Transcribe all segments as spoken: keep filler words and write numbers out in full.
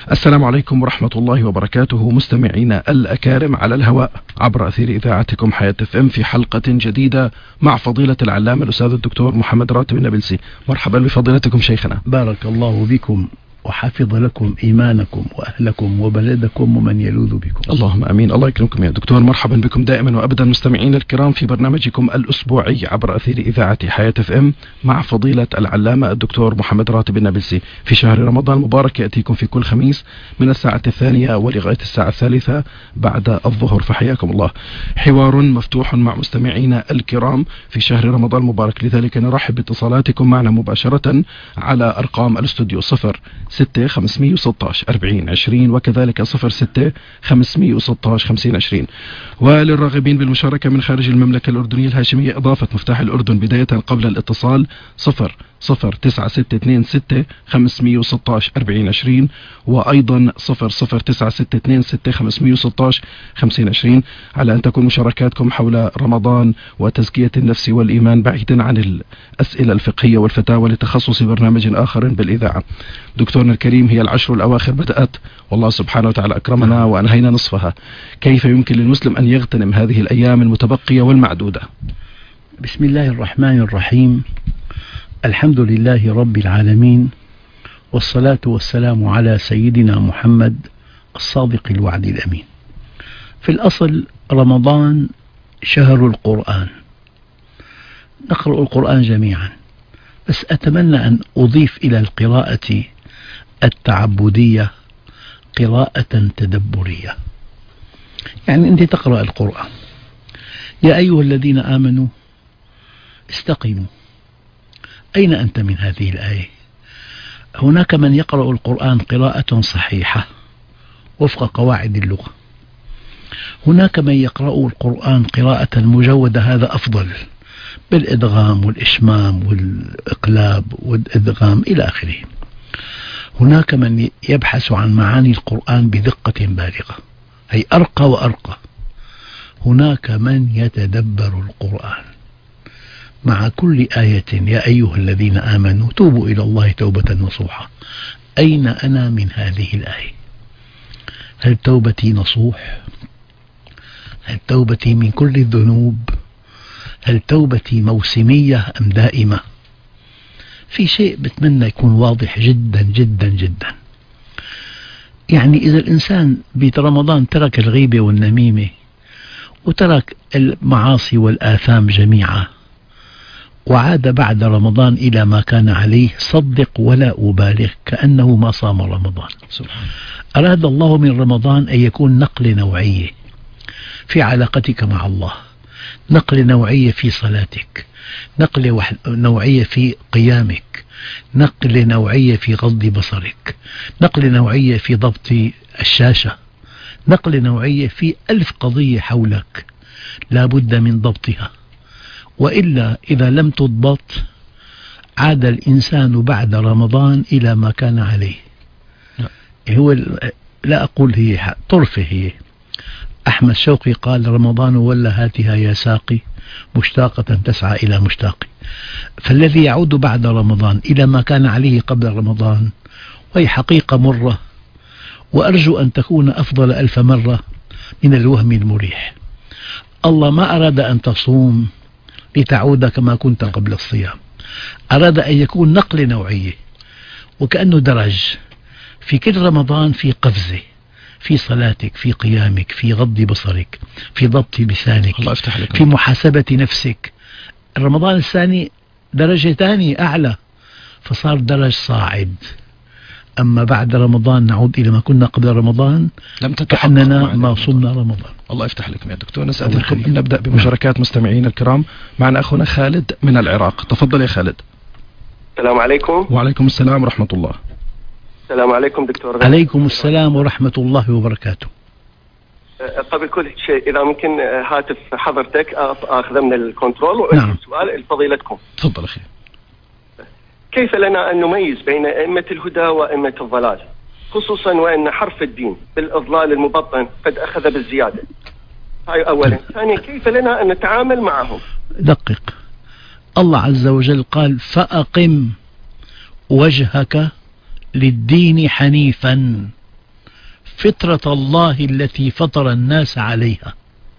السلام عليكم ورحمة الله وبركاته، مستمعينا الأكارم على الهواء عبر أثير إذاعتكم حياة اف ام في حلقة جديدة مع فضيلة العلامة الأستاذ الدكتور محمد راتب النابلسي. مرحبا بفضيلتكم شيخنا. بارك الله بكم وحفظ لكم إيمانكم وأهلكم وبلدكم ومن يلوذ بكم. اللهم أمين. الله يكرمكم يا دكتور. مرحبا بكم دائما وأبدا مستمعين الكرام في برنامجكم الأسبوعي عبر أثير إذاعة حياة اف ام مع فضيلة العلامة الدكتور محمد راتب النابلسي. في شهر رمضان المبارك يأتيكم في كل خميس من الساعة الثانية ولغاية الساعة الثالثة بعد الظهر، فحياكم الله. حوار مفتوح مع مستمعينا الكرام في شهر رمضان المبارك، لذلك نرحب باتصالاتكم معنا مباشرة على أرقام الاستوديو صفر ستة خمسمية وستاش أربعين عشرين وكذلك صفر ستة خمسمية وستاش خمسين عشرين. وللراغبين بالمشاركة من خارج المملكة الأردنية الهاشمية إضافة مفتاح الأردن بداية قبل الاتصال صفر صفر تسعة ستة اثنين ستة خمسمية وستاش أربعين عشرين وأيضا صفر صفر تسعة ستة اثنين ستة خمسمية وستاش خمسين عشرين، على أن تكون مشاركاتكم حول رمضان وتزكية النفس والإيمان بعيدا عن الأسئلة الفقهية والفتاوى لتخصص برنامج آخر بالإذاعة. دكتورنا الكريم، هي العشر الأواخر بدأت والله سبحانه وتعالى أكرمنا وأنهينا نصفها، كيف يمكن للمسلم أن يغتنم هذه الأيام المتبقية والمعدودة؟ بسم الله الرحمن الرحيم، الحمد لله رب العالمين، والصلاة والسلام على سيدنا محمد الصادق الوعد الأمين. في الأصل رمضان شهر القرآن، نقرأ القرآن جميعا، بس أتمنى أن أضيف إلى القراءة التعبدية قراءة تدبرية. يعني أنت تقرأ القرآن، يا أيها الذين آمنوا استقيموا، أين أنت من هذه الآية؟ هناك من يقرأ القرآن قراءة صحيحة وفق قواعد اللغة، هناك من يقرأ القرآن قراءة مجودة، هذا أفضل، بالإدغام والإشمام والإقلاب والإدغام إلى آخره. هناك من يبحث عن معاني القرآن بدقة بالغة، أي أرقى وأرقى. هناك من يتدبر القرآن مع كل آية، يا أيها الذين آمنوا توبوا إلى الله توبة نصوحا. أين أنا من هذه الآية؟ هل توبتي نصوح؟ هل توبتي من كل الذنوب؟ هل توبتي موسمية أم دائمة؟ في شيء بتمنى يكون واضح جدا جدا جدا. يعني إذا الإنسان برمضان ترك الغيبة والنميمة وترك المعاصي والآثام جميعا وعاد بعد رمضان إلى ما كان عليه، صدق ولا أبالغ، كأنه ما صام رمضان. سبحان. أراد الله من رمضان أن يكون نقل نوعية في علاقتك مع الله، نقل نوعية في صلاتك، نقل نوعية في قيامك، نقل نوعية في غض بصرك، نقل نوعية في ضبط الشاشة، نقل نوعية في ألف قضية حولك لا بد من ضبطها، وإلا إذا لم تضبط عاد الإنسان بعد رمضان إلى ما كان عليه. هو لا أقول هي طرفة، هي أحمد شوقي قال رمضان ولا هاتها يا ساقي مشتاقة تسعى إلى مشتاقي. فالذي يعود بعد رمضان إلى ما كان عليه قبل رمضان وهي حقيقة مرة، وأرجو أن تكون أفضل ألف مرة من الوهم المريح. الله ما أراد أن تصوم لتعود كما كنت قبل الصيام، أراد أن يكون نقل نوعية، وكأنه درج في كل رمضان، في قفزة في صلاتك، في قيامك، في غض بصرك، في ضبط لسانك، الله يفتح لك، في محاسبة نفسك. رمضان الثاني درجة ثانية أعلى، فصار درج صاعد. أما بعد رمضان نعود إلى ما كنا قبل رمضان، لم تتحقق كأننا ما صمنا رمضان. الله يفتح لكم يا دكتور. نسألكم أن نبدأ بمشاركات مستمعين الكرام. معنا أخونا خالد من العراق، تفضل يا خالد. السلام عليكم. وعليكم السلام ورحمة الله. السلام عليكم دكتور غالي. عليكم السلام ورحمة الله وبركاته. قبل كل شيء إذا ممكن هاتف حضرتك أخذ من الكنترول وأسأل نعم. سؤال لفضيلتكم. تفضل أخي. كيف لنا أن نميز بين أئمة الهدى وأئمة الضلال، خصوصا وأن حرف الدين بالإضلال المبطن قد أخذ بالزيادة؟ هاي أولا. ثانيا، كيف لنا أن نتعامل معهم؟ دقق، الله عز وجل قال فأقم وجهك للدين حنيفا فطرة الله التي فطر الناس عليها.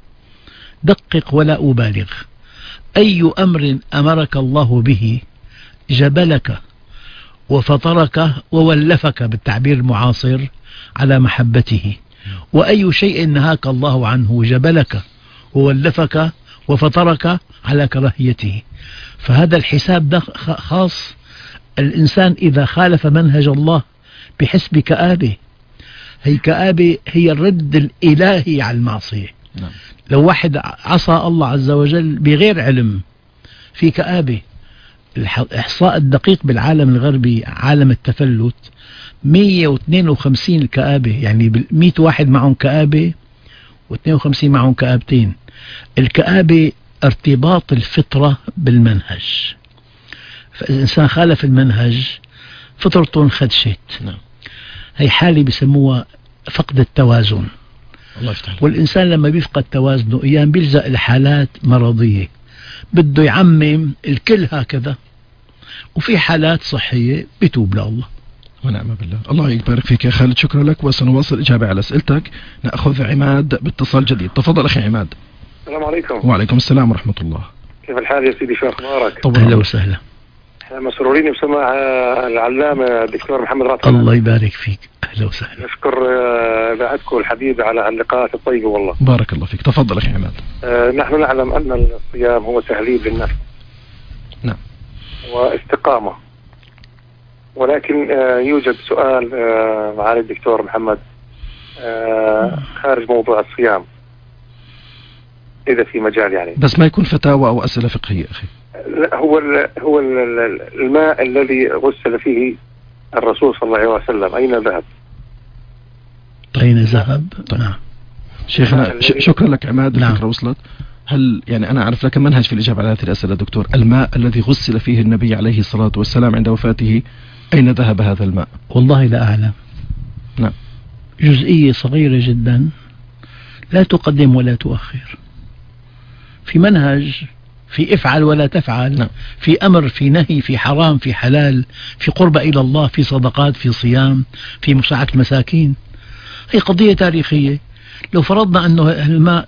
دقق ولا أبالغ، أي أمر أمرك الله به جبلك وفطرك وولفك بالتعبير المعاصر على محبته، وأي شيء نهاك الله عنه جبلك وولفك وفطرك على كراهيته. فهذا الحساب ده خاص. الإنسان إذا خالف منهج الله بحس بكآبة، هي كآبة هي الرد الإلهي على المعصية. نعم. لو واحد عصى الله عز وجل بغير علم في كآبة. الإحصاء الدقيق بالعالم الغربي عالم التفلت مئة واثنين وخمسين كآبة، يعني مئة واحد معهم كآبة واثنين وخمسين معهم كآبتين. الكآبة ارتباط الفطرة بالمنهج، فإذا الإنسان خالف المنهج فطرته انخدشت. نعم. هي حالة بيسموها فقد التوازن. الله يفتح. والإنسان لما بيفقد توازنه أيام بيلجأ لحالات مرضية، بده يعمم الكل هكذا، وفي حالات صحية بيتوب لله. ونعم بالله. الله يبارك فيك يا خالد، شكرا لك، وسنواصل إجابة على أسئلتك. نأخذ عماد باتصال جديد. تفضل أخي عماد. السلام عليكم. وعليكم السلام ورحمة الله. كيف الحال يا سيدي؟ شو أخبارك؟ أهلا وسهلا. احنا مسرورين بسماع العلامة الدكتور محمد راتب. الله يبارك فيك. أهلا وسهلا. نشكر إذاعتكم الحبيب على اللقاءات الطيبة والله. بارك الله فيك. تفضل أخي عماد. آه نحن نعلم أن الصيام هو تهذيب للنفس. نعم. واستقامة، ولكن آه يوجد سؤال آه معالي الدكتور محمد آه خارج موضوع الصيام، إذا في مجال يعني، بس ما يكون فتاوى أو أسئلة فقهية أخي. لا، هو ال هو ال الماء الذي غسل فيه الرسول صلى الله عليه وسلم أين ذهب؟ أين ذهب؟ نعم. شيخنا شكرا لك عماد. نعم. الفكرة وصلت. هل يعني أنا أعرف لك منهج في الإجابة على هذه الأسئلة دكتور؟ الماء الذي غسل فيه النبي عليه الصلاة والسلام عند وفاته أين ذهب هذا الماء؟ والله لا أعلم. نعم. جزئية صغيرة جدا لا تقدم ولا تؤخر، في منهج، في افعل ولا تفعل. نعم. في أمر، في نهي، في حرام، في حلال، في قربة إلى الله، في صدقات، في صيام، في مساعدة المساكين. هي قضية تاريخية. لو فرضنا أنه الماء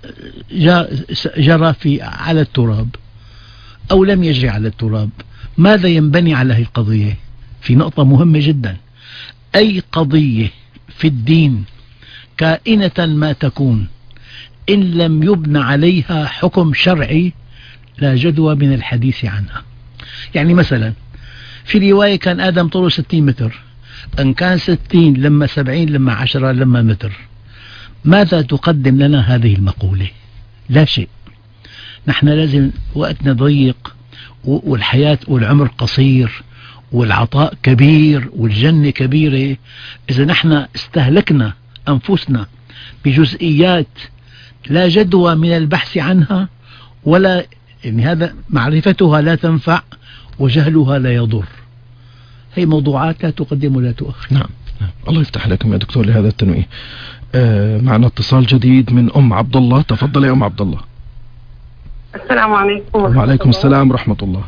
جرى في على التراب أو لم يجري على التراب، ماذا ينبني على هذه القضية؟ في نقطة مهمة جدا، أي قضية في الدين كائنة ما تكون إن لم يبنى عليها حكم شرعي لا جدوى من الحديث عنها. يعني مثلا في رواية كان آدم طوله ستين متر، أن كان ستين لما سبعين لما عشرة لما متر، ماذا تقدم لنا هذه المقولة؟ لا شيء. نحن لازم، وقتنا ضيق والحياة والعمر قصير والعطاء كبير والجنة كبيرة، إذا نحن استهلكنا أنفسنا بجزئيات لا جدوى من البحث عنها، ولا يعني هذا معرفتها لا تنفع وجهلها لا يضر. هي موضوعات لا تقدم ولا تؤخر. نعم. نعم. الله يفتح لكم يا دكتور لهذا التنويه. آه معنا اتصال جديد من أم عبد الله. تفضل يا أم عبد الله. السلام عليكم. وعليكم السلام ورحمة الله.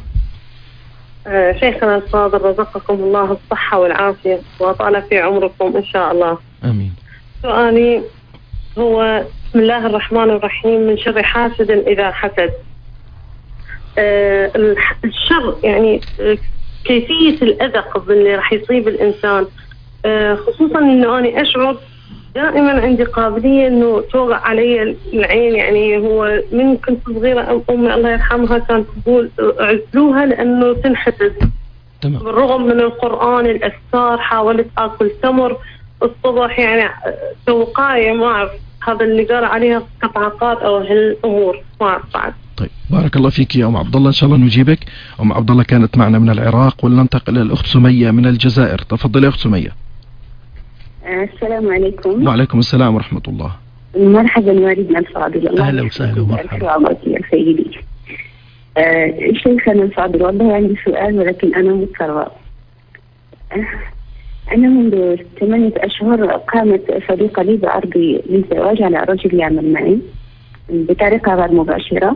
آه شيخنا الفاضل، رزقكم الله الصحة والعافية وطال في عمركم إن شاء الله. آمين. سؤالي هو: بسم الله الرحمن الرحيم، من شر حاسد إذا حسد. آه الشر يعني آه كيفية الأذى اللي راح يصيب الإنسان، آه خصوصا إنه أنا أشعر دائما عندي قابلية إنه توقع علي العين. يعني هو من كنت صغيرة أمي الله يرحمها كانت تقول اعزلوها لأنه تنحسد. تمام. بالرغم من القرآن الأذكار، حاولت آكل تمر الصبح، يعني توقاية ما أعرف هذا اللي قال عليها قطعقات أو هالأمور ما أعرف بعد. طيب بارك الله فيك يا أم عبد الله، إن شاء الله نجيبك. أم عبد الله كانت معنا من العراق، ولننتقل إلى الأخت سمية من الجزائر. تفضلي يا أخت سمية. السلام عليكم. وعليكم السلام ورحمة الله. مرحبا والدنا الفاضل. أهلا وسهلا ومرحبا. يا سيدي. آه شيخنا الفاضل، والله عندي سؤال ولكن أنا مضطرة. أنا منذ ثمانية أشهر قامت صديقة لي بعرض للزواج على رجل يعمل معي بطريقة غير مباشرة،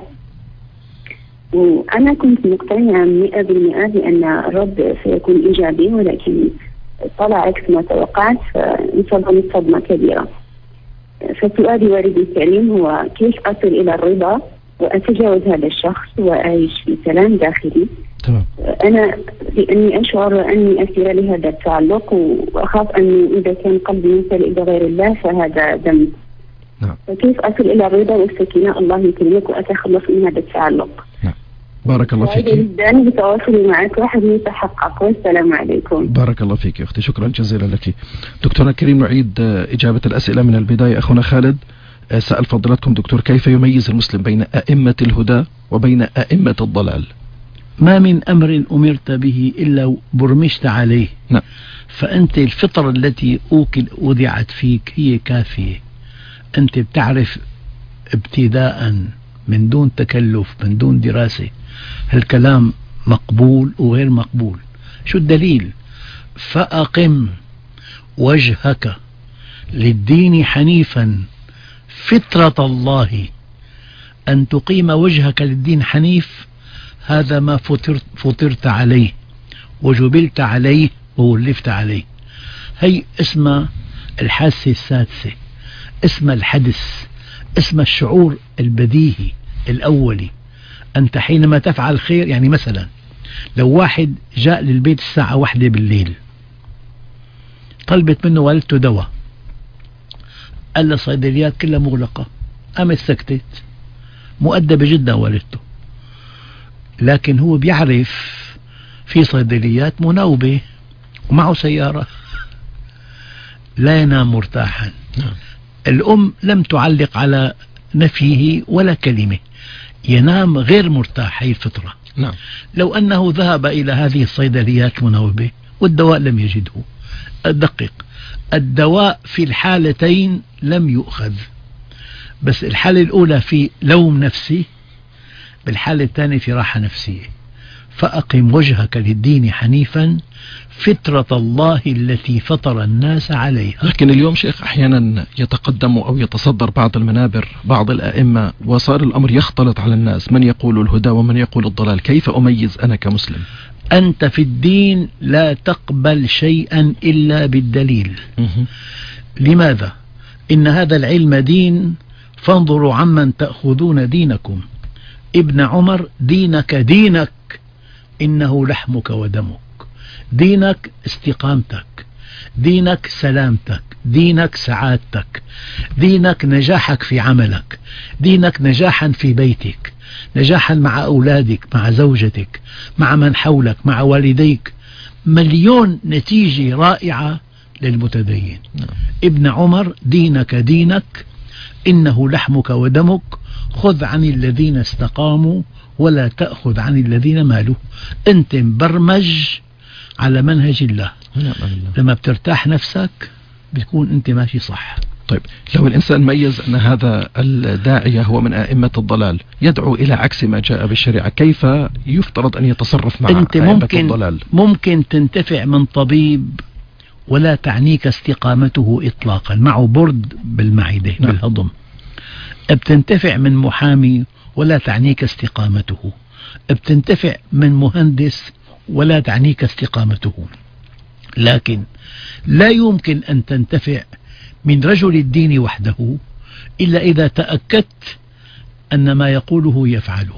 وأنا كنت مقتنعة مئة بالمئة بأن الرد سيكون إيجابي، ولكن طلع عكس ما توقعت، فانصدمت صدمة كبيرة. فسؤالي والدي الكريم هو كيف أصل إلى الرضا وأتجاوز هذا الشخص وأعيش في سلام داخلي؟ تمام. أنا لأني أشعر أني أسير لهذا التعلق، وأخاف أني إذا كان قلبي ممتلئ بغير الله فهذا ذنب. نعم. فكيف أصل إلى الرضا والسكينة الله يكرمك وأتخلص من هذا التعلق؟ نعم. بارك الله فيك. جدا بتواصلي معك واحد يتحقق، والسلام عليكم. بارك الله فيك يا أختي، شكرا جزيلا لك. دكتورنا الكريم، نعيد إجابة الأسئلة من البداية. أخونا خالد سأل فضلاتكم دكتور كيف يميز المسلم بين أئمة الهدى وبين أئمة الضلال؟ ما من أمر أمرت به إلا برمجت عليه. نعم. فأنت الفطرة التي أوكل أودعت فيك هي كافية. أنت بتعرف ابتداء من دون تكلف، من دون دراسة، هالكلام مقبول وغير مقبول. شو الدليل؟ فأقم وجهك للدين حنيفا فطرة الله. أن تقيم وجهك للدين حنيف، هذا ما فطرت, فطرت عليه وجبلت عليه وولفت عليه. هي اسمها الحاسة السادسة، اسمها الحدث، اسمها الشعور البديهي الأولي. أنت حينما تفعل خير، يعني مثلا لو واحد جاء للبيت الساعة واحدة بالليل، طلبت منه والدته دواء، قال له الصيدليات كلها مغلقة، قامت سكتت، مؤدبة جدا والدته. لكن هو بيعرف في صيدليات مناوبة ومعه سيارة، لا ينام مرتاحا. الأم لم تعلق على نفيه ولا كلمة، ينام غير مرتاح. هي الفطرة. نعم. لو أنه ذهب إلى هذه الصيدليات المناوبة والدواء لم يجده، أدقق، الدواء في الحالتين لم يؤخذ، بس الحالة الأولى في لوم نفسي، بالحالة الثانية في راحة نفسية. فأقم وجهك للدين حنيفا فطرة الله التي فطر الناس عليها. لكن اليوم شيخ أحيانا يتقدم أو يتصدر بعض المنابر بعض الأئمة، وصار الأمر يختلط على الناس، من يقول الهدى ومن يقول الضلال. كيف أميز أنا كمسلم؟ أنت في الدين لا تقبل شيئا إلا بالدليل. لماذا؟ إن هذا العلم دين، فانظروا عمن تأخذون دينكم. ابن عمر: دينك دينك إنه لحمك ودمك. دينك استقامتك، دينك سلامتك، دينك سعادتك، دينك نجاحك في عملك، دينك نجاحا في بيتك، نجاحا مع أولادك، مع زوجتك، مع من حولك، مع والديك. مليون نتيجة رائعة للمتدين. ابن عمر: دينك دينك إنه لحمك ودمك، خذ عن الذين استقاموا ولا تأخذ عن الذين مالوا. أنت مبرمج على منهج الله. لما بترتاح نفسك بتكون أنت ماشي صح. طيب، لو الإنسان ميز أن هذا الداعية هو من أئمة الضلال، يدعو إلى عكس ما جاء بالشريعة، كيف يفترض أن يتصرف مع أنت أئمة ممكن الضلال؟ ممكن تنتفع من طبيب ولا تعنيك استقامته إطلاقا، معه برد بالمعدة. نعم. بالهضم. بتنتفع من محامي ولا تعنيك استقامته، بتنتفع من مهندس ولا تعنيك استقامته. لكن لا يمكن أن تنتفع من رجل الدين وحده إلا إذا تأكدت أن ما يقوله يفعله.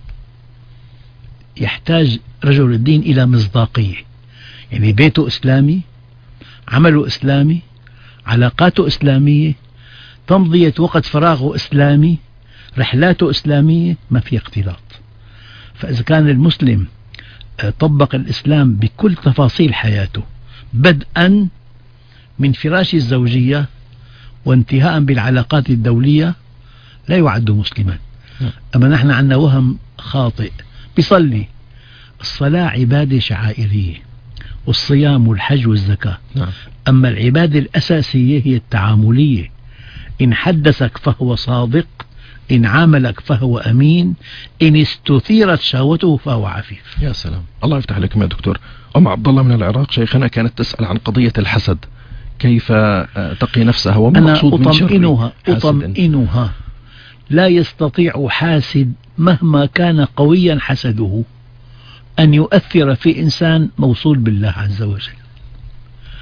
يحتاج رجل الدين إلى مصداقية، يعني بيته إسلامي، عمله إسلامي، علاقاته إسلامية، تمضية وقت فراغه إسلامي، رحلاته إسلامية، ما في اختلاط. فإذا كان المسلم طبق الإسلام بكل تفاصيل حياته، بدءا من فراش الزوجية وانتهاء بالعلاقات الدولية، لا يعد مسلما. أما نحن عندنا وهم خاطئ. بيصلي، الصلاة عبادة شعائرية، والصيام والحج والزكاة. أما العبادة الأساسية هي التعاملية. إن حدثك فهو صادق، إن عاملك فهو أمين، إن استثيرت شهوته فهو عفيف. يا سلام، الله يفتح عليكم يا دكتور. أم عبد الله من العراق شيخنا كانت تسأل عن قضية الحسد، كيف تقي نفسها وما المقصود من شر أطمئنها أطمئنها لا يستطيع حاسد مهما كان قويا حسده، أن يؤثر في إنسان موصول بالله عز وجل.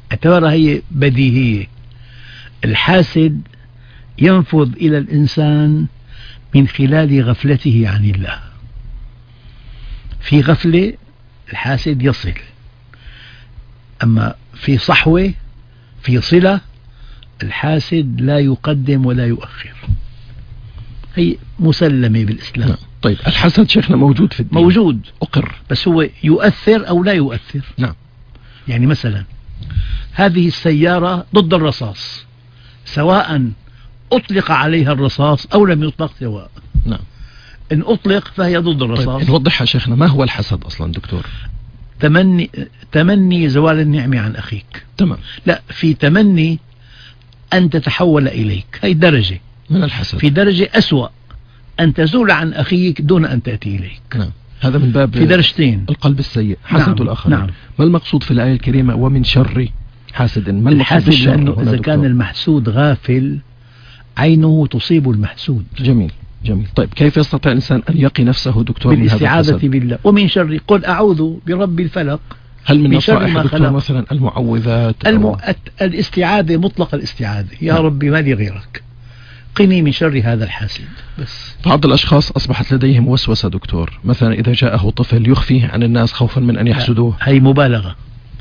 اعتبرها هي بديهية. الحاسد ينفذ إلى الإنسان من خلال غفلته عن الله. في غفلة الحاسد يصل، أما في صحوة في صلة الحاسد لا يقدم ولا يؤخر، هي مسلمة بالإسلام. نعم. طيب الحسد شيخنا موجود في الدين؟ موجود، أقر، بس هو يؤثر أو لا يؤثر. نعم. يعني مثلا هذه السيارة ضد الرصاص، سواء أطلق عليها الرصاص أو لم يطلق سواء. نعم. إن أطلق فهي ضد الرصاص. طيب نوضحها شيخنا، ما هو الحسد أصلا دكتور؟ تمني تمني زوال النعمة عن أخيك. تمام. لا، في تمني أن تتحول إليك، هي درجة من الحسد. في درجة أسوأ أن تزول عن أخيك دون أن تأتي إليك. نعم. هذا من باب في درجتين. القلب السيء، حسد نعم. الآخرين. نعم. ما المقصود في الآية الكريمة ومن شر حاسد؟ ما المقصود الحاسد بالشر؟ لأنه إذا كان المحسود غافل عينه تصيب المحسود. جميل جميل. طيب كيف يستطيع الإنسان أن يقي نفسه دكتور من هذا بالاستعاذة الحسد؟ بالله. ومن شر قل أعوذ برب الفلق. هل من من شر نصائح ما دكتور خلق. مثلا المعوذات؟ الم... الاستعاذة مطلق الاستعاذة، يا نعم. ربي ما لي غيرك، قني من شر هذا الحاسد بس. بعض الأشخاص أصبحت لديهم وسوسة دكتور، مثلا إذا جاءه طفل يخفيه عن الناس خوفا من أن يحسدوه. هي مبالغة،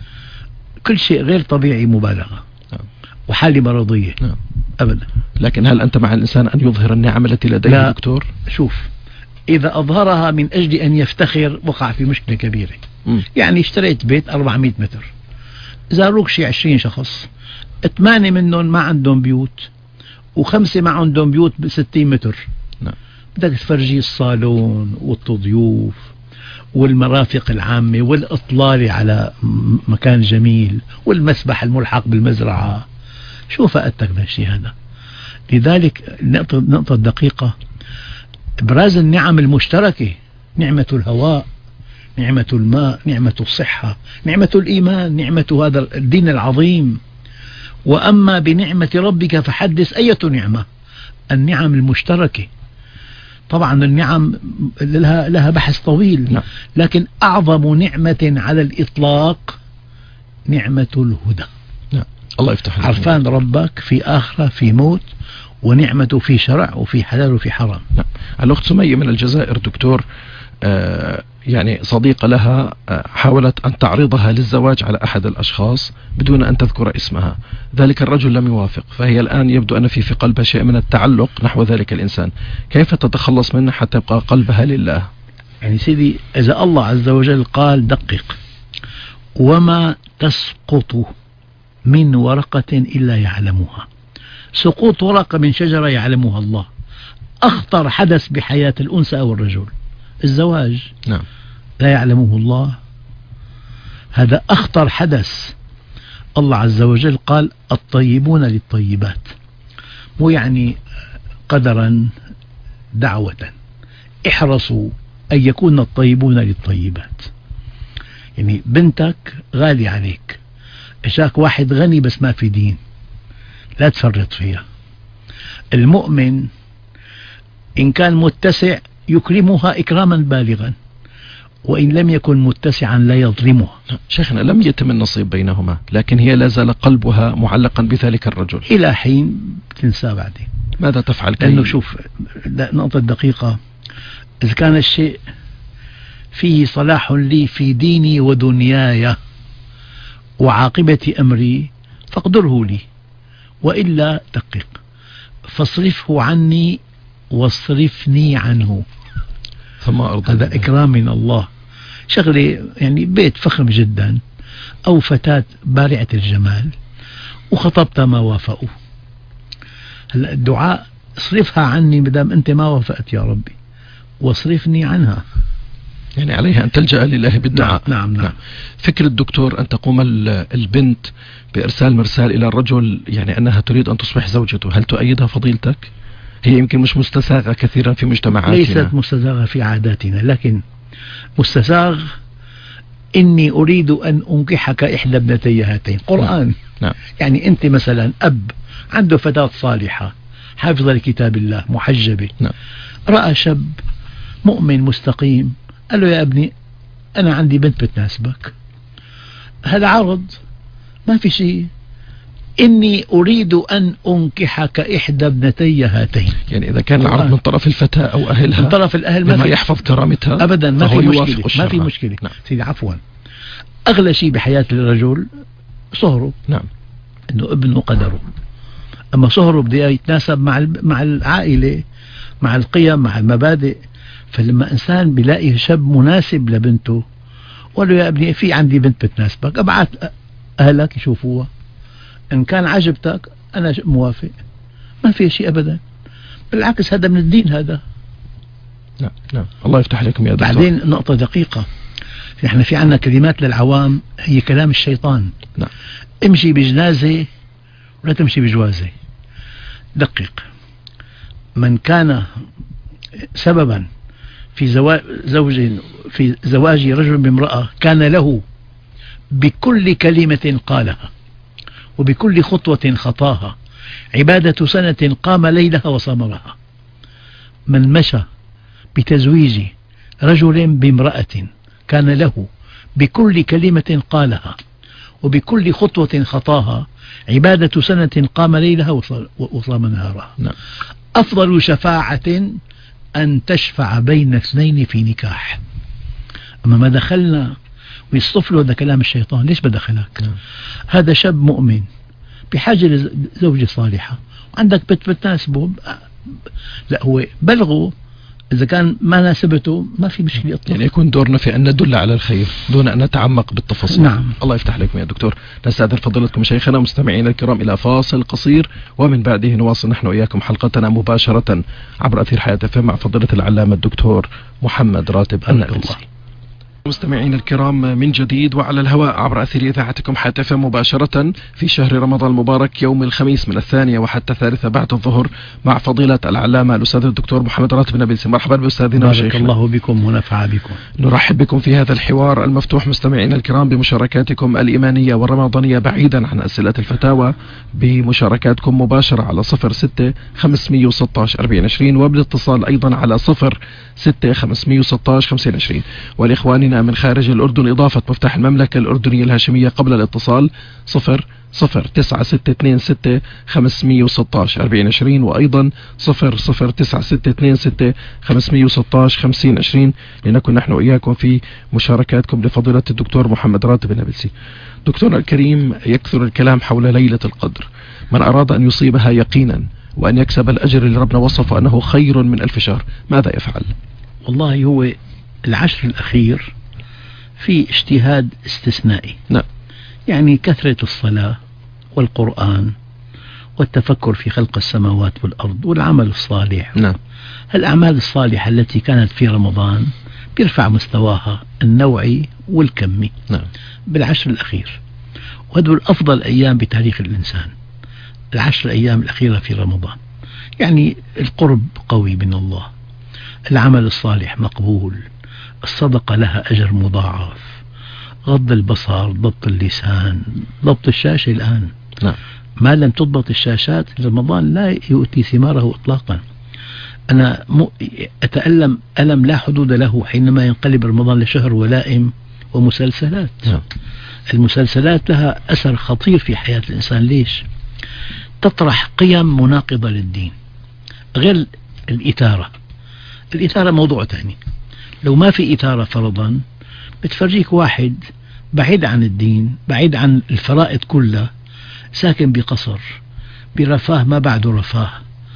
كل شيء غير طبيعي مبالغة. نعم. وحالة مرضية. نعم. أبدا. لكن هل أنت مع الإنسان أن يظهر النعم التي لديه لا. دكتور؟ شوف، إذا أظهرها من أجل أن يفتخر وقع في مشكلة كبيرة. م. يعني اشتريت بيت أربعمائة متر، زاروك شي عشرين شخص، ثمانية منهم ما عندهم بيوت وخمسة ما عندهم بيوت بستين متر. نعم. بدك تفرجي الصالون والضيوف والمرافق العامة والإطلالة على مكان جميل والمسبح الملحق بالمزرعة. شو فائدتك بهالشي هذا؟ لذلك نقطة, نقطة دقيقة، إبراز النعم المشتركة، نعمة الهواء، نعمة الماء، نعمة الصحة، نعمة الإيمان، نعمة هذا الدين العظيم. وأما بنعمة ربك فحدث. أية نعمة؟ النعم المشتركة. طبعا النعم لها, لها بحث طويل. نعم. لكن أعظم نعمة على الإطلاق نعمة الهدى. نعم. الله يفتح. عرفان ربك في آخرة في موت، ونعمته في شرع وفي حلال وفي حرام. نعم. الأخت سمية من الجزائر دكتور، آه يعني صديقة لها آه حاولت أن تعرضها للزواج على أحد الأشخاص بدون أن تذكر اسمها. ذلك الرجل لم يوافق، فهي الآن يبدو أن في في قلبها شيء من التعلق نحو ذلك الإنسان. كيف تتخلص منه حتى يبقى قلبها لله؟ يعني سيدي، إذا الله عز وجل قال دقق: وما تسقط من ورقة إلا يعلمها. سقوط ورقة من شجرة يعلمها الله. أخطر حدث بحياة الأنثى أو الرجل الزواج. نعم. لا يعلمه الله. هذا أخطر حدث. الله عز وجل قال الطيبون للطيبات، مو يعني قدرا، دعوة. احرصوا أن يكون الطيبون للطيبات. يعني بنتك غالي عليك، إجاك واحد غني بس ما في دين، لا تفرط فيها. المؤمن إن كان متسع يكرمها إكراما بالغا، وإن لم يكن متسعا لا يظلمها. شيخنا لم يتم النصيب بينهما، لكن هي لا زال قلبها معلقا بذلك الرجل إلى حين تنسى بعدين. ماذا تفعل؟ لأنه شوف، نقطة دقيقة، إذا كان الشيء فيه صلاح لي في ديني ودنياي وعاقبة أمري فاقدره لي، وإلا دقق فاصرفه عني واصرفني عنه. فما أرضى. هذا إكرام من الله. شغلة يعني بيت فخم جدا أو فتاة بارعة الجمال وخطبت ما وافقوا، هلا الدعاء اصرفها عني مدام أنت ما وافقت يا ربي، واصرفني عنها. يعني عليها أن تلجأ لله بالدعاء. نعم نعم, نعم. نعم. فكرة الدكتور أن تقوم البنت بإرسال مرسال إلى الرجل يعني أنها تريد أن تصبح زوجته، هل تؤيدها فضيلتك؟ هي يمكن مش مستساغة كثيرا في مجتمعاتنا. ليست مستساغة في عاداتنا، لكن مستساغ إني أريد أن أنكحك إحدى ابنتي هاتين. قرآن. نعم. نعم. يعني أنت مثلا أب عنده فتاة صالحة حافظة لكتاب الله محجبة. نعم. رأى شاب مؤمن مستقيم، قال له يا ابني أنا عندي بنت بتناسبك. هذا عرض، ما في شيء. إني أريد أن أنكحك إحدى ابنتي هاتين. يعني إذا كان العرض من طرف الفتاة أو أهلها، من طرف الأهل ما في يحفظ كرامتها أبدا، ما في مشكلة، ما في مشكلة. نعم. سيدي عفوا، أغلى شيء بحياة الرجل صهره. نعم. إنه ابنه قدره. أما صهره بده يتناسب مع مع العائلة، مع القيم، مع المبادئ. فلما إنسان بيلاقي شاب مناسب لبنته، وقال له يا ابني في عندي بنت بتناسبك، ابعث أهلك يشوفوها، إن كان عجبتك أنا موافق، ما في شيء أبدا. بالعكس هذا من الدين هذا. نعم نعم. الله يفتح عليكم يا دكتور. بعدين نقطة دقيقة، نحن في عنا كلمات للعوام هي كلام الشيطان. نعم. امشي بجنازة ولا تمشي بجوازة. دقق، من كان سببا في زواج في زواج رجل بامرأة كان له بكل كلمة قالها وبكل خطوة خطاها عبادة سنة قام ليلها وصامرها. من مشى بتزويج رجل بامرأة كان له بكل كلمة قالها وبكل خطوة خطاها عبادة سنة قام ليلها وصام نهارها. نعم. أفضل شفاعة أن تشفع بين اثنين في نكاح. أما ما دخلنا ويصطف له هذا كلام الشيطان، ليش بدخلك؟ نعم. هذا شاب مؤمن بحاجة لزوجة صالحة، وعندك بنت بتناسبه، لا هو بلغه، إذا كان ما ناسبته ما في مشكلة إطلاقا. يعني يكون دورنا في أن ندل على الخير دون أن نتعمق بالتفاصيل. نعم. الله يفتح عليكم يا دكتور. نستأذن فضيلتكم شيخنا مستمعينا الكرام إلى فاصل قصير، ومن بعده نواصل نحن وإياكم حلقتنا مباشرة عبر أثير حياة اف ام مع فضيلة العلامة الدكتور محمد راتب النابلسي. مستمعين الكرام من جديد وعلى الهواء عبر أثير إذاعتكم حياة اف ام مباشرة في شهر رمضان المبارك، يوم الخميس من الثانية وحتى الثالثة بعد الظهر، مع فضيلة العلامة الأستاذ الدكتور محمد راتب النابلسي. مرحبا بأستاذنا وشيخنا. بارك الله بكم ونفع بكم. نرحب بكم في هذا الحوار المفتوح مستمعينا الكرام بمشاركاتكم الإيمانية والرمضانية بعيدا عن أسئلة الفتاوى، بمشاركاتكم مباشرة على صفر ستة خمسمية وستة عشر أربعين عشرين، وبالاتصال أيضا على صفر ستة خمسمية وستة عشر خمسين عشرين. والإخواننا من خارج الأردن إضافة مفتاح المملكة الأردنية الهاشمية قبل الاتصال صفر صفر تسعة ستة اثنين ستة خمسمية وستة عشر أربعين عشرين، وأيضا صفر صفر تسعة ستة اثنين ستة خمسمية وستة عشر خمسين عشرين، لنكن نحن وإياكم في مشاركاتكم لفضيلة الدكتور محمد راتب النابلسي. دكتورنا الكريم، يكثر الكلام حول ليلة القدر. من أراد أن يصيبها يقينا وأن يكسب الأجر اللي ربنا وصفه أنه خير من ألف شهر، ماذا يفعل؟ والله هو العشر الأخير في اجتهاد استثنائي. نعم. يعني كثرة الصلاة والقرآن والتفكر في خلق السماوات والأرض والعمل الصالح. نعم. الأعمال الصالحة التي كانت في رمضان بيرفع مستواها النوعي والكمي. نعم. بالعشر الأخير، وهذول أفضل أيام بتاريخ الإنسان، العشر أيام الأخيرة في رمضان. يعني القرب قوي من الله، العمل الصالح مقبول، الصدقة لها أجر مضاعف، غض البصر، ضبط اللسان، ضبط الشاشة. الآن نعم. ما لم تضبط الشاشات رمضان لا يؤتي ثماره إطلاقا. أنا أتألم ألم لا حدود له حينما ينقلب رمضان لشهر ولائم ومسلسلات. نعم. المسلسلات لها أثر خطير في حياة الإنسان. ليش؟ تطرح قيم مناقضة للدين، غير الإثارة. الإثارة موضوع ثاني. لو ما في إثارة فرضا بتفرجيك واحد بعيد عن الدين، بعيد عن الفرائض كلها، ساكن بقصر برفاه ما بعده رفاه،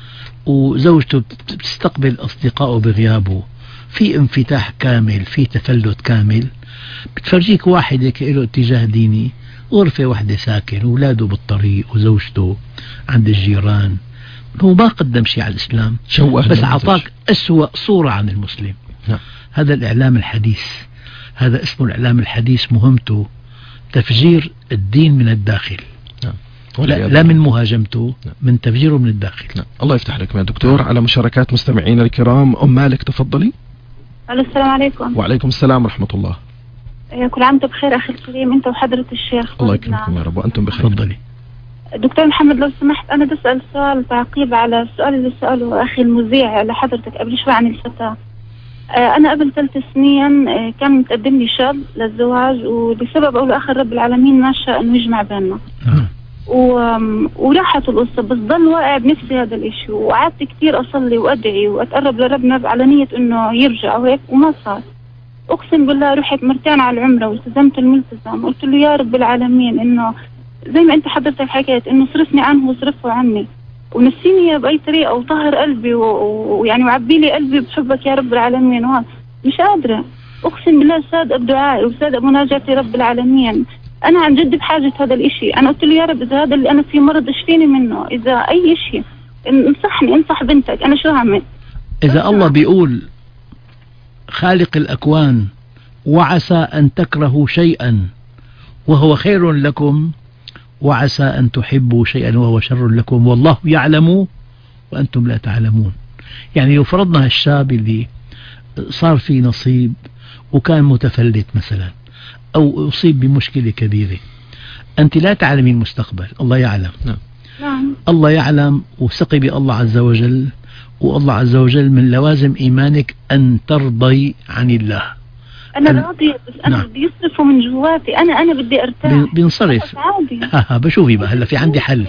وزوجته بتستقبل أصدقائه بغيابه، في انفتاح كامل، في تفلت كامل. بتفرجيك واحد هيك له اتجاه ديني، غرفة واحدة ساكن، أولاده بالطريق وزوجته عند الجيران. هو ما قدم شيء على الإسلام، بس أعطاك أسوأ صورة عن المسلم. نعم. هذا الإعلام الحديث، هذا اسمه الإعلام الحديث، مهمته تفجير الدين من الداخل. نعم. لا, لا من مهاجمته. نعم. من تفجيره من الداخل. نعم. الله يفتح لكم يا دكتور. على مشاركات مستمعينا الكرام، أم مالك تفضلي. السلام عليكم. وعليكم السلام ورحمة الله. كل عام وانتم بخير أخي الكريم، أنت وحضرة الشيخ. الله يكرمكم يا رب وأنتم بخير. تفضلي. دكتور محمد لو سمحت، أنا بدي أسأل سؤال تعقيب على السؤال اللي سأله أخي المذيع لحضرتك قبل شوي عن الفتاة. آه أنا قبل ثلاث سنين آه كان متقدم لي شاب للزواج، ولسبب أو لآخر رب العالمين ما شاء إنه يجمع بيننا. وراحت القصة، بس ضل واقع بنفسي هذا الإشي، وقعدت كتير أصلي وأدعي وأتقرب لربنا على نية إنه يرجع وهيك، وما صار. أقسم بالله رحت مرتين على العمرة والتزمت الملتزم، قلت له يا رب العالمين إنه زي ما أنت حضرتك حكيت إنه صرفني عنه وصرفه عني، ونسيني بأي طريقة وطهر قلبي ويعني وعبي لي قلبي بحبك يا رب العالمين. وهذا مش قادرة، أقسم بالله صادق بدعائي وصادق مناجاتي رب العالمين. أنا عن جد بحاجة هذا الإشي. أنا قلت له يا رب إذا هذا اللي أنا فيه مرض اشفيني منه، إذا أي إشي انصحني، انصح بنتك، أنا شو أعمل؟ إذا الله بيقول خالق الأكوان وعسى أن تكرهوا شيئا وهو خير لكم وعسى أن تحبوا شيئا وهو شر لكم والله يعلم وأنتم لا تعلمون. يعني لو فرضنا الشاب اللي صار فيه نصيب وكان متفلت مثلا أو أصيب بمشكلة كبيرة، أنت لا تعلمي المستقبل، الله يعلم. نعم. الله يعلم، وثقي بالله عز وجل، والله عز وجل من لوازم إيمانك أن ترضي عن الله. أنا راضية، بس أنا نعم. بدي يصرفوا من جواتي، أنا أنا بدي أرتاح. بينصرف. عادي. ها بشوفي بقى، هلا في عندي حل.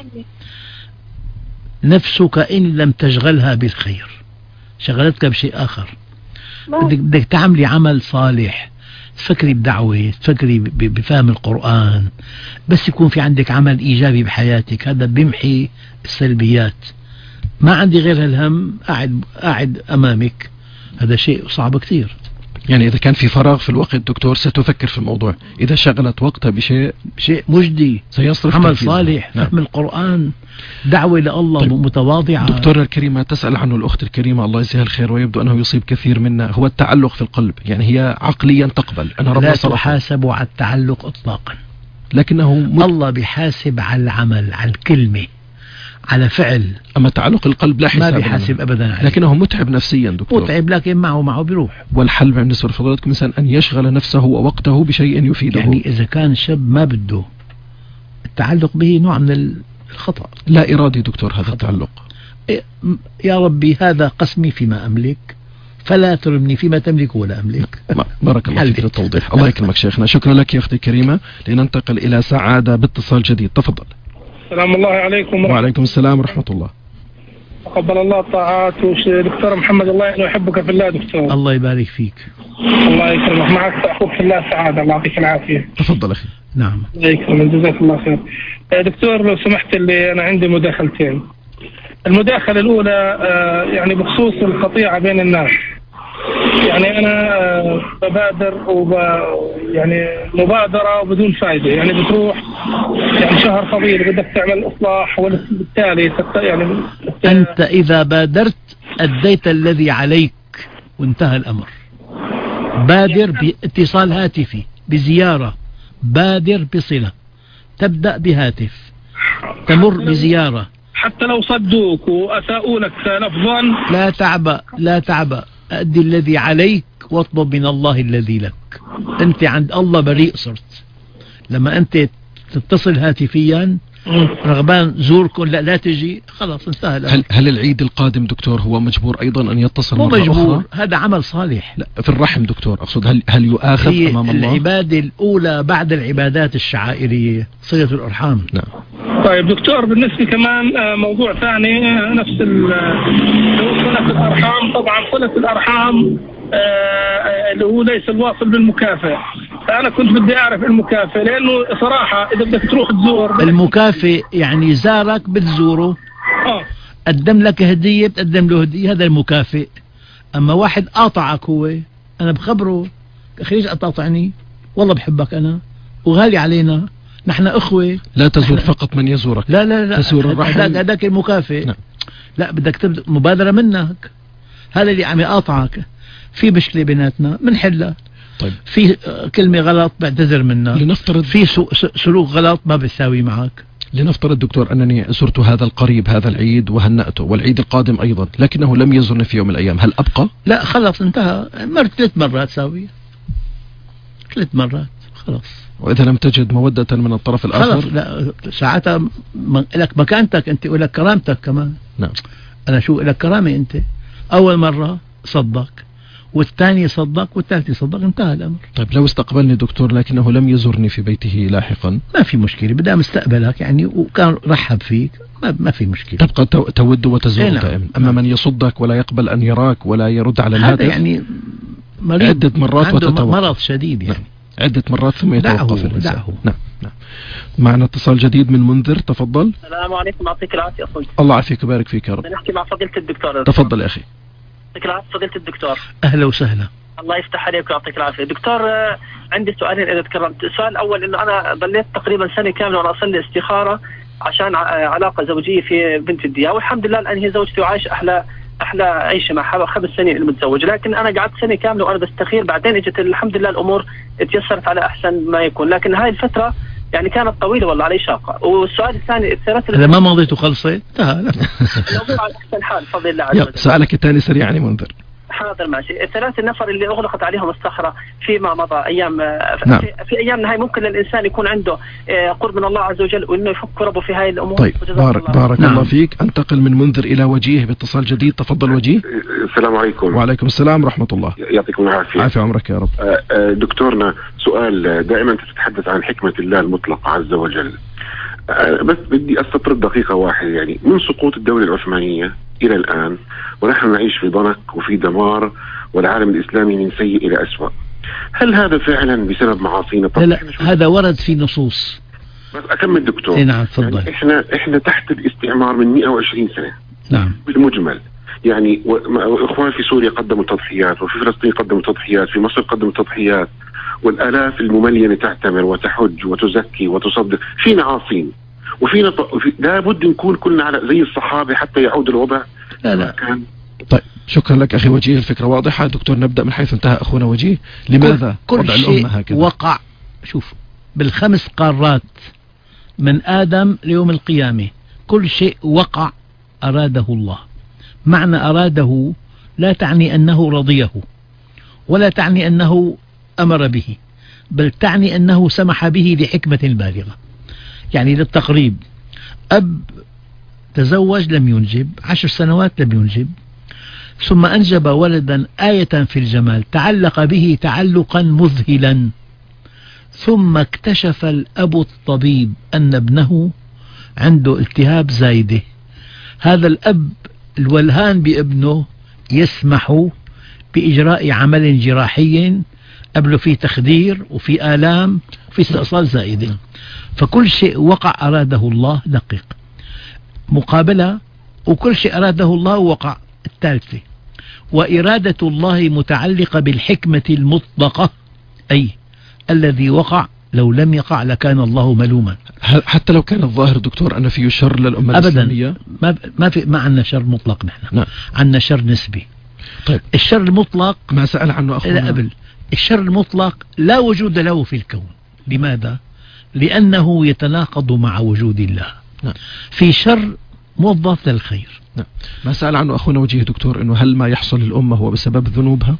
نفسك إن لم تشغلها بالخير شغلتك بشيء آخر. بدك بدك تعملي عمل صالح، تفكري بدعوة، تفكري بفهم القرآن، بس يكون في عندك عمل إيجابي بحياتك، هذا بيمحي السلبيات. ما عندي غير هالهم قاعد قاعد أمامك، هذا شيء صعب كثير. يعني إذا كان في فراغ في الوقت دكتور ستفكر في الموضوع، إذا شغلت وقتها بشيء شيء مجدي سيصرف عمل تركيزه. صالح. نعم. فهم القرآن، دعوة لله. طيب. متواضعة. دكتورنا الكريمة تسأل عنه الأخت الكريمة الله يجزيها الخير، ويبدو أنه يصيب كثير منا، هو التعلق في القلب. يعني هي عقليا تقبل أنا ربنا لا صرفه، تحاسب على التعلق إطلاقا، لكنه مت... الله بيحاسب على العمل، على الكلمة، على فعل. أما تعلق القلب لا حساب، ما بيحاسب أبدا عليه. لكنه متعب نفسيا دكتور. متعب، لكن معه معه بيروح. والحل بالنسبة لفضلاتكم إنسان أن يشغل نفسه ووقته بشيء يفيده. يعني إذا كان الشاب ما بده التعلق به نوع من الخطأ، لا إرادي دكتور هذا التعلق. يا ربي هذا قسمي فيما أملك فلا ترمني فيما تملك ولا أملك. بارك الله فيك للتوضيح. الله يكرمك شيخنا، شكرا لك يا أختي الكريمة. لننتقل إلى سعادة باتصال جديد، تفضل. السلام الله عليكم ورحمة. وعليكم السلام ورحمة الله. تقبل الله الطاعات. دكتور محمد الله انه يحبك في الله دكتور. الله يبارك فيك. الله يكرمك. معك اخوك في الله سعادة، الله يعطيك العافية. تفضل أخي. نعم. الله يكرمك، جزاك الله خير. دكتور لو سمحت لي، أنا عندي مداخلتين. المداخلة الأولى يعني بخصوص القطيعة بين الناس. يعني أنا ببادر وب يعني مبادرة وبدون فائدة، يعني بتروح يعني شهر طويل بدك تعمل إصلاح، وبالتالي يعني أنت إذا بادرت أديت الذي عليك وانتهى الأمر. بادر باتصال هاتفي، بزيارة، بادر بصلة، تبدأ بهاتف، تمر بزيارة. حتى لو صدوك وأساءوا لك لفظا لا تعبأ، لا تعبأ، أدي الذي عليك واطلب من الله الذي لك. أنت عند الله بريء صرت. لما أنت تتصل هاتفيا رغبان زوركم لا لا تجي، خلاص انتهى الأمر. هل, هل العيد القادم دكتور هو مجبور أيضا أن يتصل مرة مجبور. أخرى؟ هذا عمل صالح. لا في الرحم دكتور أقصد، هل هل يؤاخذ هي أمام الله؟ العبادة الأولى بعد العبادات الشعائرية صلة الأرحام. نعم. طيب دكتور، بالنسبة كمان موضوع ثاني نفس صلة الأرحام. طبعا صلة الأرحام اللي هو ليس الواصل بالمكافئ، فأنا كنت بدي أعرف المكافئ، لأنه صراحة إذا بدك تروح تزور المكافئ يعني زارك بتزوره، آه. قدم لك هدية بتقدم له هدية، هذا المكافئ. أما واحد قاطعك هو أنا بخبره أخي ليش قاطعني؟ والله بحبك أنا وغالي علينا، نحن أخوة. لا تزور فقط من يزورك، لا لا لا تزور الرحم. هذاك المكافئ. نعم. لا بدك تبدأ مبادرة منك. هذا اللي عم يقاطعك في مشكلة بيناتنا منحلها. طيب. في كلمة غلط بعتذر منها. لنفترض في سلوك غلط ما بتساوي معك. لنفترض دكتور أنني زرت هذا القريب هذا العيد وهنأته، والعيد القادم أيضا، لكنه لم يزرني في يوم من الأيام، هل أبقى؟ لا خلاص انتهى. مرت ثلاث مرات ساوية، ثلاث مرات خلاص. وإذا لم تجد مودة من الطرف الآخر خلاص لا ساعتها م... لك مكانتك أنت ولك كرامتك كمان. نعم. أنا شو لك كرامة أنت. أول مرة صدق، والثاني صدق والثالث صدق، انتهى الأمر. طيب لو استقبلني دكتور لكنه لم يزورني في بيته لاحقا؟ ما في مشكلة، بدأ استقبلك يعني وكان رحب فيك، ما, ما في مشكلة، تبقى تود وتزور نعم. دائما. أما من يصدك ولا يقبل أن يراك ولا يرد على هذا الهاتف يعني مريض عدة مرات عنده وتتوقف، مرض شديد يعني. نعم. عدة مرات ثم يتوقف دعه الإنسان. دعه. نعم نعم. معنا اتصال جديد من منذر، تفضل. السلام عليكم، يعطيك العافية أخوي. الله يعافيك ويبارك فيك يا رب. نحكي مع فضيلة الدكتور. تفضل يا أخي. يعطيك العافية فضيلة الدكتور. أهلا وسهلا. الله يفتح عليك ويعطيك العافية دكتور. عندي سؤالين إذا تكرمت. السؤال الأول إنه أنا ضليت تقريبا سنة كاملة وأنا أصلي استخارة عشان علاقة زوجية في بنت الديا، والحمد لله الآن هي زوجتي وعايش أحلى أحلى عيشة معها، خمس سنين المتزوج، لكن أنا قعدت سنة كاملة وأنا بستخير، بعدين إجت الحمد لله الأمور تيسرت على أحسن ما يكون، لكن هاي الفترة يعني كانت طويلة والله علي شاقة. والسؤال الثاني الثلاث إذا ما مضيت وخلصت انتهى. الموضوع على أحسن حال بفضل الله عز وجل. سؤالك الثاني سريع يعني منذر. حاضر ماشي. الثلاث النفر اللي أغلقت عليهم الصخرة فيما مضى أيام، نعم. في, في أيامنا هاي ممكن للإنسان يكون عنده قرب من الله عز وجل وإنه يفك ربه في هاي الأمور. طيب بارك الله. بارك نعم. الله فيك. أنتقل من منذر إلى وجيه باتصال جديد، تفضل وجيه. السلام عليكم. وعليكم السلام ورحمة الله. يعطيكم العافية. عافية عمرك يا رب. دكتورنا سؤال، دائما تتحدث عن حكمة الله المطلقة عز وجل، بس بدي أستطرد دقيقة واحدة. يعني من سقوط الدولة العثمانية إلى الآن ونحن نعيش في ضنك وفي دمار، والعالم الإسلامي من سيء إلى أسوأ، هل هذا فعلا بسبب معاصينا؟ لا, لا هذا ورد في نصوص. بس أكمل دكتور. إيه نعم تفضل. يعني إحنا إحنا تحت الاستعمار من مئة وعشرين سنة. نعم. بالمجمل يعني وإخوان في سوريا قدموا تضحيات، وفي فلسطين قدموا تضحيات، في مصر قدموا تضحيات، والآلاف المملينة تعتمر وتحج وتزكي وتصدق. في معاصين وفينا ط... لابد نكون كلنا على زي الصحابة حتى يعود الوضع. لا لا كان. طيب شكرا لك أخي وجيه، الفكرة واضحة. دكتور نبدأ من حيث انتهى أخونا وجيه. لماذا كل, كل وضع شيء الأمة هكذا؟ وقع، شوف بالخمس قارات من آدم ليوم القيامة كل شيء وقع أراده الله. معنى أراده لا تعني أنه رضيه، ولا تعني أنه أمر به، بل تعني أنه سمح به لحكمة بالغة. يعني للتقريب، أب تزوج لم ينجب، عشر سنوات لم ينجب، ثم أنجب ولدا آية في الجمال تعلق به تعلقا مذهلا، ثم اكتشف الأب الطبيب أن ابنه عنده التهاب زايدة. هذا الأب الولهان بابنه يسمح بإجراء عمل جراحي قبله فيه تخدير وفي آلام وفي استئصال زائدة. فكل شيء وقع أراده الله دقيق مقابلة، وكل شيء أراده الله وقع الثالثة. وإرادة الله متعلقة بالحكمة المطلقة، أي الذي وقع لو لم يقع لكان الله ملوما. حتى لو كان الظاهر دكتور أن فيه شر للأمة أبدا الإسلامية؟ ما, ما, في ما عندنا شر مطلق نحن. نعم. عندنا شر نسبي. طيب الشر المطلق ما سأل عنه أخونا قبل، الشر المطلق لا وجود له في الكون. لماذا؟ لأنه يتناقض مع وجود الله. نعم. في شر موظف للخير. نعم. ما سأل عنه أخونا وجيه دكتور أنه هل ما يحصل للأمة هو بسبب ذنوبها؟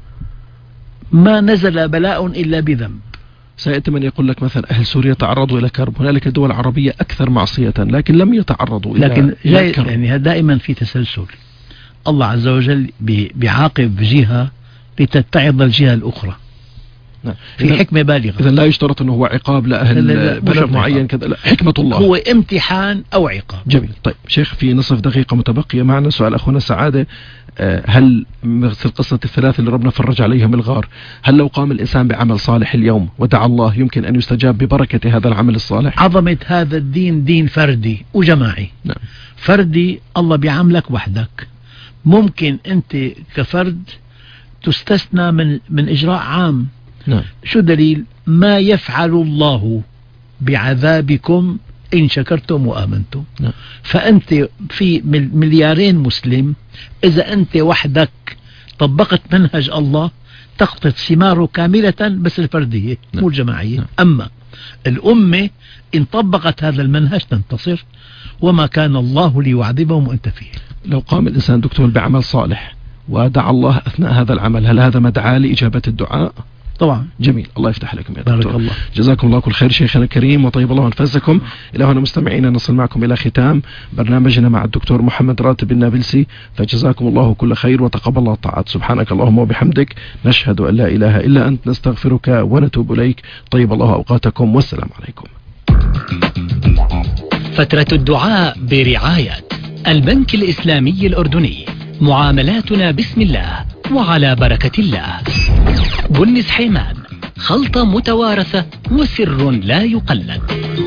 ما نزل بلاء إلا بذنب. سيأتي من يقول لك مثلا أهل سوريا تعرضوا إلى كرب، هنالك دول عربية أكثر معصية لكن لم يتعرضوا إلى لكن جاي كرب. يعني دائما في تسلسل. الله عز وجل بيعاقب جهة لتتعظ الجهة الأخرى. نعم. في حكمة بالغة. إذن لا يشترط أنه هو عقاب لأهل بلد معين كذا، حكمة الله، هو امتحان أو عقاب. جميل. طيب شيخ في نصف دقيقة متبقية معنا سؤال أخونا سعادة. هل مثل قصة الثلاث اللي ربنا فرج عليهم الغار، هل لو قام الإنسان بعمل صالح اليوم ودعا الله يمكن أن يستجاب ببركة هذا العمل الصالح؟ عظمة هذا الدين دين فردي وجماعي. نعم. فردي الله بيعاملك وحدك، ممكن أنت كفرد تستثنى من من إجراء عام. نعم. شو دليل؟ ما يفعل الله بعذابكم إن شكرتم وآمنتم. نعم. فأنت في مليارين مسلم، إذا أنت وحدك طبقت منهج الله تقطت ثماره كاملة، بس الفردية نعم. مو الجماعية. نعم. أما الأمة إن طبقت هذا المنهج تنتصر، وما كان الله ليعذبهم وأنت فيه. لو قام الإنسان دكتور بعمل صالح ودعا الله أثناء هذا العمل، هل هذا مدعاة لإجابة الدعاء؟ طبعا. جميل، الله يفتح لكم يا دكتور. بارك الله. جزاكم الله كل خير شيخنا الكريم وطيب الله أنفاسكم. إلى هنا مستمعينا نصل معكم إلى ختام برنامجنا مع الدكتور محمد راتب النابلسي، فجزاكم الله كل خير وتقبل الله الطاعات. سبحانك اللهم وبحمدك، نشهد أن لا إله إلا أنت، نستغفرك ونتوب إليك. طيب الله أوقاتكم والسلام عليكم. فترة الدعاء برعاية البنك الإسلامي الأردني، معاملاتنا بسم الله وعلى بركة الله. بنس حيمان، خلطة متوارثة وسر لا يقلد.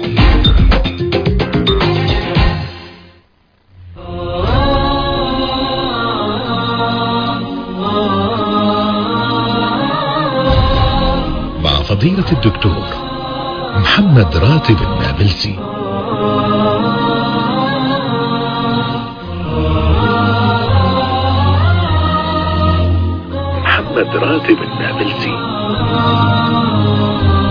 مع فضيلة الدكتور محمد راتب النابلسي. محمد راتب النابلسي.